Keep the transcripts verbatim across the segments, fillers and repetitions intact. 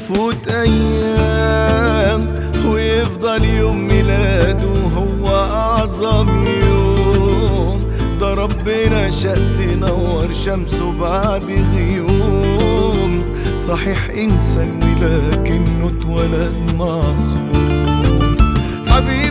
وتفوت أيام ويفضل يوم ميلاده هو أعظم يوم. ده ربنا شاء تنور شمسه بعد غيوم. صحيح إنسان ولكنه اتولد معصوم. حبيب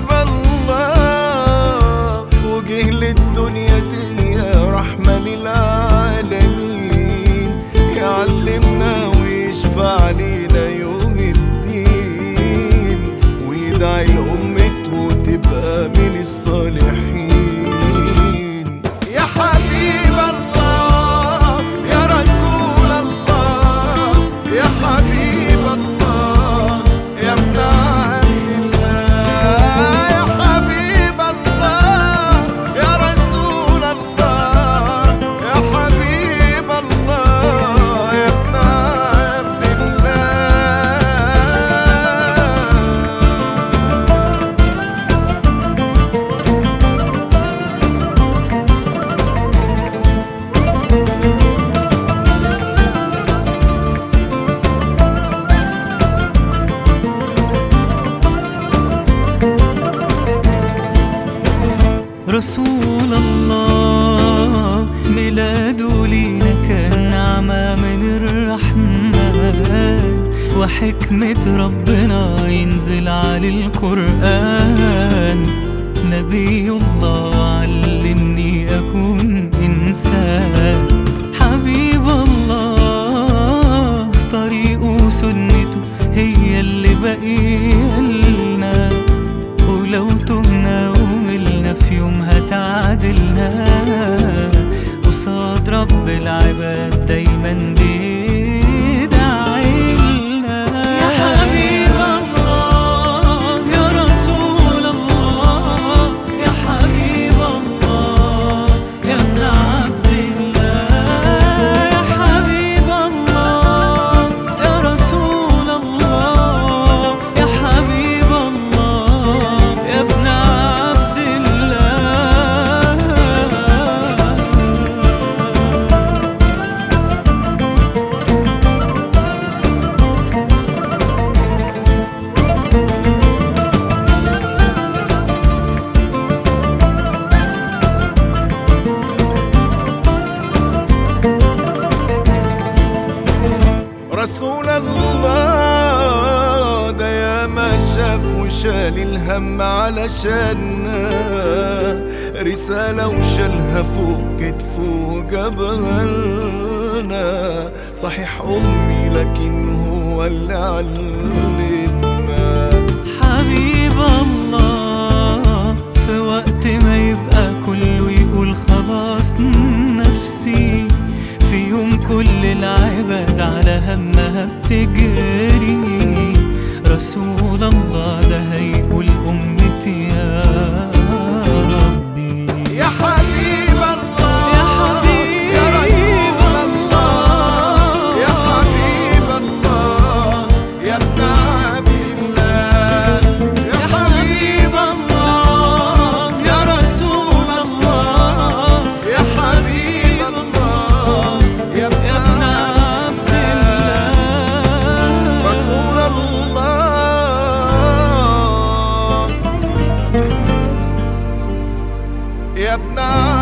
الله وجه للدنيا دي رحمة للعالمين، يعلمنا ويشفع لينا يوم الدين، ويدعي لأمته تبقى من الصالحين. يا حبيب الله يا رسول الله يا حبيب الله يا ابن عبد الله. يا حبيب الله يا رسول الله يا حبيب الله يا ابن عبد رسول الله ميلاده لينا كان نعمة من الرحمن، وحكمة ربنا ينزل على القرآن. نبي الله علمني أكون إنسان. حبيب الله طريقه سنته هي اللي بقيلنا، ولو تهنا وملنا في يومها تعادلنا، قصاد رب العباد دايما بيدعيلنا. يا حبيب الله يا رسول الله يا حبيب الله يا ابن عبد الله. يا حبيب الله يا رسول الله يا حبيب الله يا ابن عبد الله. رسول الله ده يا ما شاف وشال الهم علشاننا، رسالة وشالها فوق كتفه وجابها لنا. صحيح أمي لكن هو اللي علمنا. حبيب الله في وقت ما يبقى كله يقول خلاص نفسي، في يوم كل العباد على همها بتجري، رسول الله ده هيقول أمتي يا ربي. يا حبيب الله يا حبيب يا رسول الله يا حبيب الله يا ابن عبد الله. يا حبيب الله يا رسول الله يا حبيب الله يا ابن عبد الله. رسول الله يا ابن